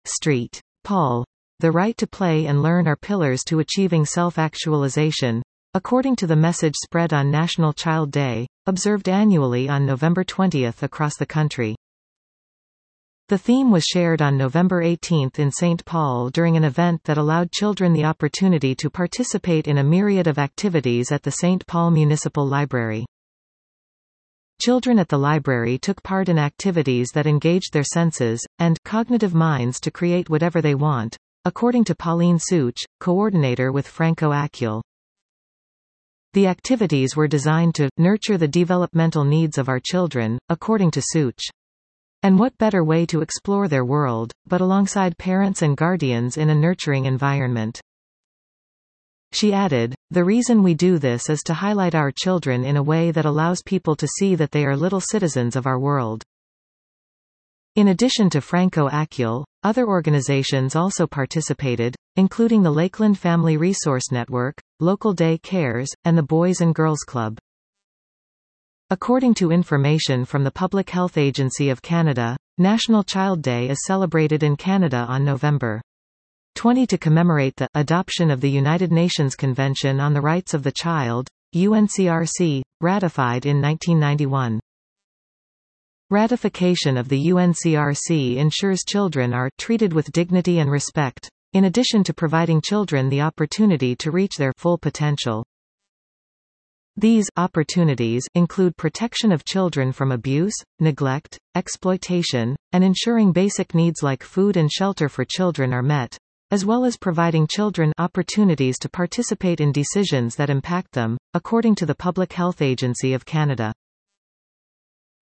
Street. Paul. The right to play and learn are pillars to achieving self-actualization, according to the message spread on National Child Day, observed annually on November 20 across the country. The theme was shared on November 18 in St. Paul during an event that allowed children the opportunity to participate in a myriad of activities at the St. Paul Municipal Library. Children at the library took part in activities that engaged their senses and cognitive minds to create whatever they want, according to Pauline Such, coordinator with Franco Acul. The activities were designed to nurture the developmental needs of our children, according to Such. And what better way to explore their world, but alongside parents and guardians in a nurturing environment. She added, "The reason we do this is to highlight our children in a way that allows people to see that they are little citizens of our world." In addition to Franco Acul, other organizations also participated, including the Lakeland Family Resource Network, Local Day Cares, and the Boys and Girls Club. According to information from the Public Health Agency of Canada, National Child Day is celebrated in Canada on November 20 to commemorate the adoption of the United Nations Convention on the Rights of the Child, UNCRC, ratified in 1991. Ratification of the UNCRC ensures children are treated with dignity and respect, in addition to providing children the opportunity to reach their full potential. These opportunities include protection of children from abuse, neglect, exploitation, and ensuring basic needs like food and shelter for children are met, as well as providing children opportunities to participate in decisions that impact them, according to the Public Health Agency of Canada.